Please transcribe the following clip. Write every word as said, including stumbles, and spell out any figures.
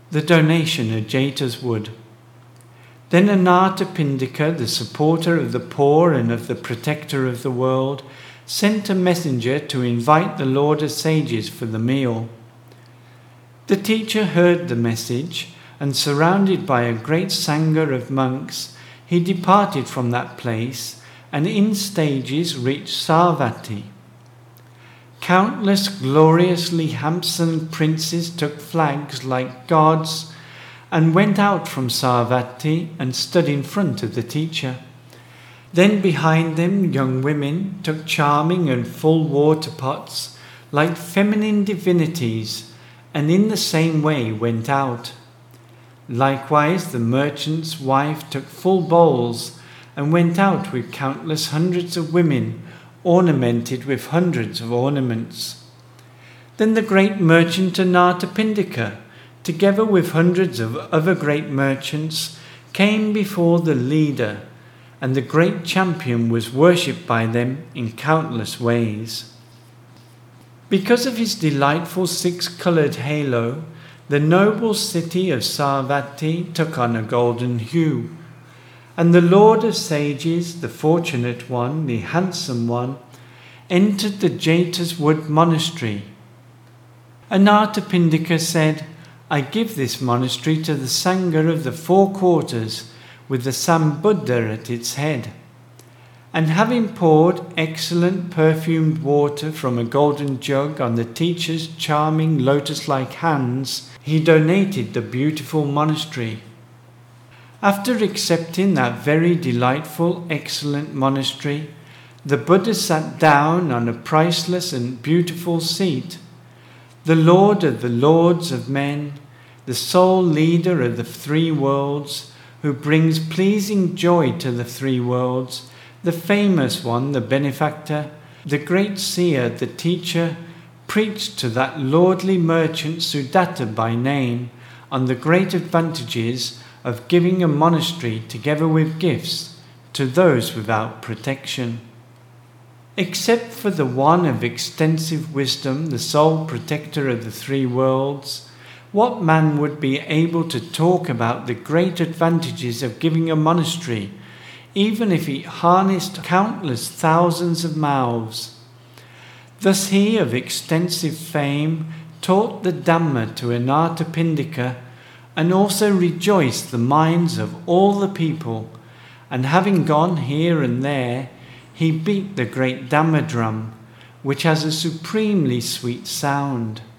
The donation of Jeta's wood. Then Anathapindika, the supporter of the poor and of the protector of the world, sent a messenger to invite the Lord of Sages for the meal. The teacher heard the message, and surrounded by a great sangha of monks, he departed from that place and in stages reached Savatthi. Countless gloriously handsome princes took flags like gods and went out from Savatthi and stood in front of the teacher. Then behind them young women took charming and full water pots like feminine divinities, and in the same way went out. Likewise the merchant's wife took full bowls and went out with countless hundreds of women ornamented with hundreds of ornaments. Then the great merchant Anathapindika, together with hundreds of other great merchants, came before the leader, and the great champion was worshipped by them in countless ways. Because of his delightful six-coloured halo, the noble city of Savatthi took on a golden hue, and the Lord of Sages, the fortunate one, the handsome one, entered the Jeta's Wood monastery. Anathapindika said, "I give this monastery to the Sangha of the four quarters, with the Sambuddha at its head." And having poured excellent perfumed water from a golden jug on the teacher's charming lotus-like hands, he donated the beautiful monastery. After accepting that very delightful, excellent monastery, the Buddha sat down on a priceless and beautiful seat. The Lord of the lords of men, the sole leader of the three worlds, who brings pleasing joy to the three worlds, the famous one, the benefactor, the great seer, the teacher, preached to that lordly merchant Sudatta by name on the great advantages of giving a monastery together with gifts to those without protection. Except for the one of extensive wisdom, the sole protector of the three worlds, what man would be able to talk about the great advantages of giving a monastery, even if he harnessed countless thousands of mouths? Thus he of extensive fame taught the Dhamma to Anathapindika, and also rejoiced the minds of all the people, and having gone here and there, he beat the great Dhamma drum, which has a supremely sweet sound.